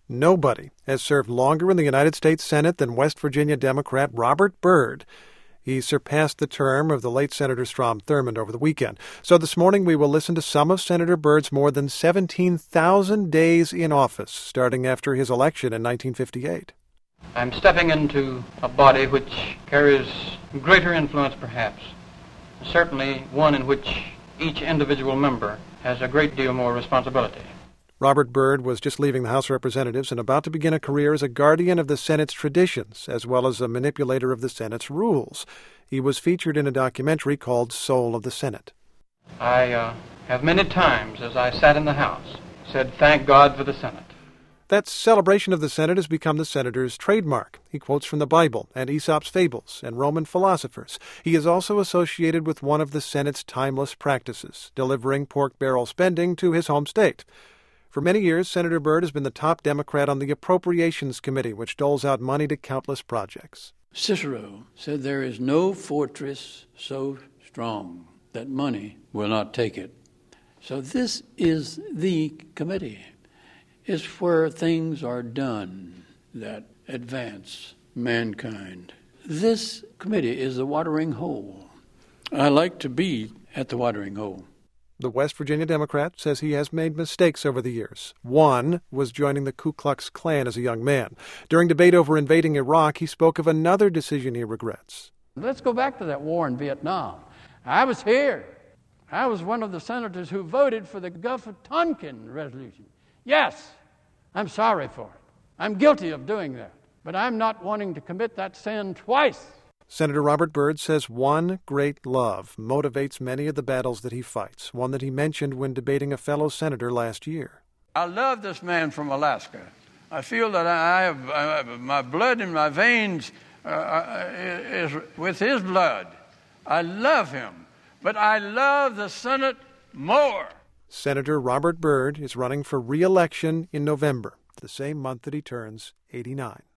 Nobody has served longer in the United States Senate than West Virginia Democrat Robert Byrd. He surpassed the term of the late Senator Strom Thurmond over the weekend. So this morning we will listen to some of Senator Byrd's more than 17,000 days in office, starting after his election in 1958. I'm stepping into a body which carries greater influence, perhaps, certainly one in which each individual member has a great deal more responsibility. Robert Byrd was just leaving the House of Representatives and about to begin a career as a guardian of the Senate's traditions, as well as a manipulator of the Senate's rules. He was featured in a documentary called Soul of the Senate. I have many times, as I sat in the House, said, "Thank God for the Senate." That celebration of the Senate has become the senator's trademark. He quotes from the Bible and Aesop's fables and Roman philosophers. He is also associated with one of the Senate's timeless practices, delivering pork barrel spending to his home state. For many years, Senator Byrd has been the top Democrat on the Appropriations Committee, which doles out money to countless projects. Cicero said there is no fortress so strong that money will not take it. So this is the committee. It's where things are done that advance mankind. This committee is the watering hole. I like to be at the watering hole. The West Virginia Democrat says he has made mistakes over the years. One was joining the Ku Klux Klan as a young man. During debate over invading Iraq, he spoke of another decision he regrets. Let's go back to that war in Vietnam. I was here. I was one of the senators who voted for the Gulf of Tonkin resolution. Yes, I'm sorry for it. I'm guilty of doing that. But I'm not wanting to commit that sin twice. Senator Robert Byrd says one great love motivates many of the battles that he fights, one that he mentioned when debating a fellow senator last year. I love this man from Alaska. I feel that I have my blood in my veins is with his blood. I love him, but I love the Senate more. Senator Robert Byrd is running for re-election in November, the same month that he turns 89.